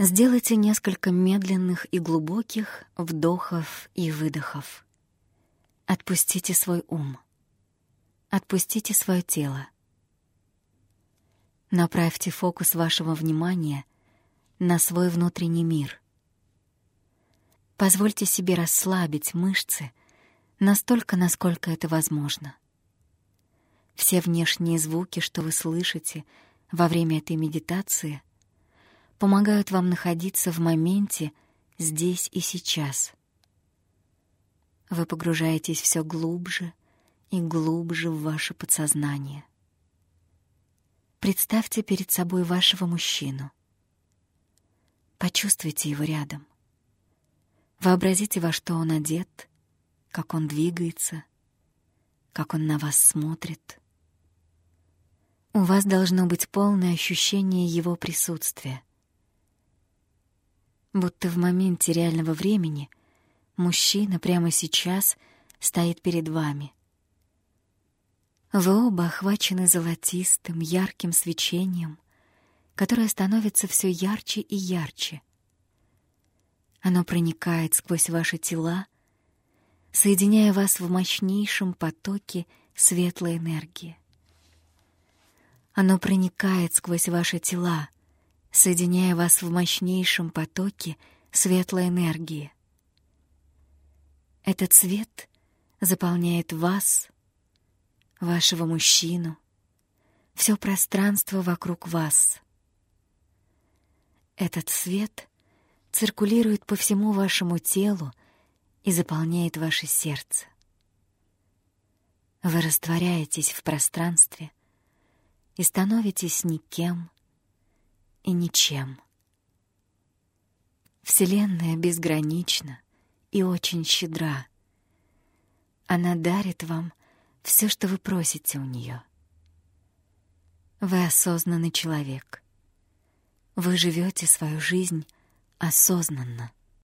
Сделайте несколько медленных и глубоких вдохов и выдохов. Отпустите свой ум. Отпустите свое тело. Направьте фокус вашего внимания на свой внутренний мир. Позвольте себе расслабить мышцы настолько, насколько это возможно. Все внешние звуки, что вы слышите во время этой медитации, помогают вам находиться в моменте здесь и сейчас. Вы погружаетесь все глубже и глубже в ваше подсознание. Представьте перед собой вашего мужчину. Почувствуйте его рядом. Вообразите, во что он одет, как он двигается, как он на вас смотрит. У вас должно быть полное ощущение его присутствия. Будто в моменте реального времени мужчина прямо сейчас стоит перед вами. Вы оба охвачены золотистым, ярким свечением, которое становится все ярче и ярче. Оно проникает сквозь ваши тела, соединяя вас в мощнейшем потоке светлой энергии. Оно проникает сквозь ваши тела, соединяя вас в мощнейшем потоке светлой энергии. Этот свет заполняет вас, вашего мужчину, все пространство вокруг вас. Этот свет циркулирует по всему вашему телу и заполняет ваше сердце. Вы растворяетесь в пространстве и становитесь никем и ничем. Вселенная безгранична и очень щедра. Она дарит вам все, что вы просите у нее. Вы осознанный человек. Вы живете свою жизнь осознанно.